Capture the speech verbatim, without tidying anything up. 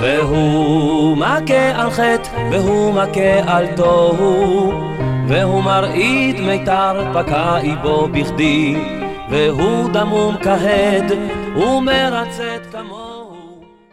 והוא מכה על חטא, והוא מכה על תוהו, והוא מרעיד מיתר פקעי בו בכדי, והוא דמום כהד ומרצת כמוהו.